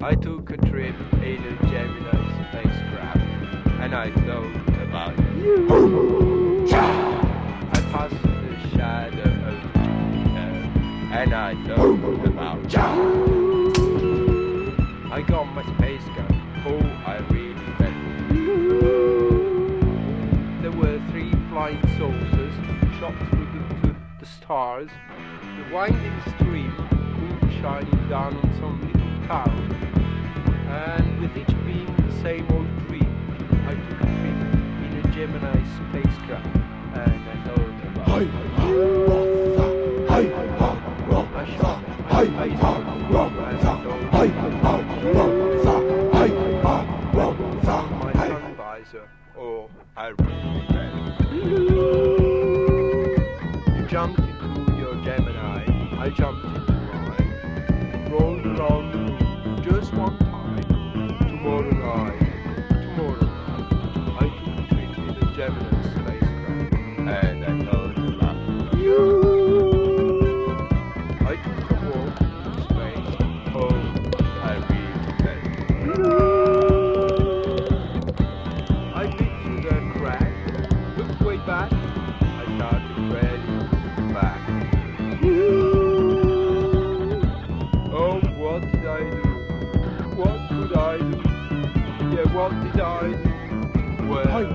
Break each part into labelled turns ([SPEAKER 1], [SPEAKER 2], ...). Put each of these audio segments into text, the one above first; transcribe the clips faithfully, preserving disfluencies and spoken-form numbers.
[SPEAKER 1] I took a trip in a Gemini spacecraft, and I thought about you. I passed the shadow of Jupiter, and I thought about you. I got my space gun, oh, I really felt you. There were three flying saucers shot through the, to the stars. The winding stream, moon shining down on some little town, and with each being the same old dream, I took a trip in a Gemini spacecraft, and I thought about you. I shot my space gun, and I thought about you. My sun visor, oh, I really felt you. You jumped into your Gemini, I jumped into mine, rolled around the moon just one time. Tomorrow night, tomorrow night, I took a trip in a Gemini spacecraft, and I thought about you. I took a walk in space, oh, I really felt you. I peeked through the crack, looked way back, I started ready back. Oh, what did I do? What could I do? Yeah, what did I do? Well, I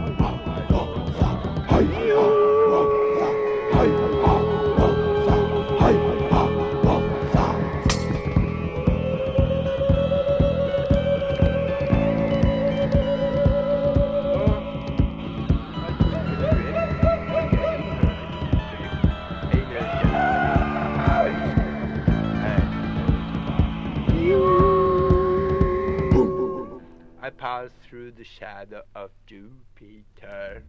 [SPEAKER 1] I passed through the shadow of Jupiter.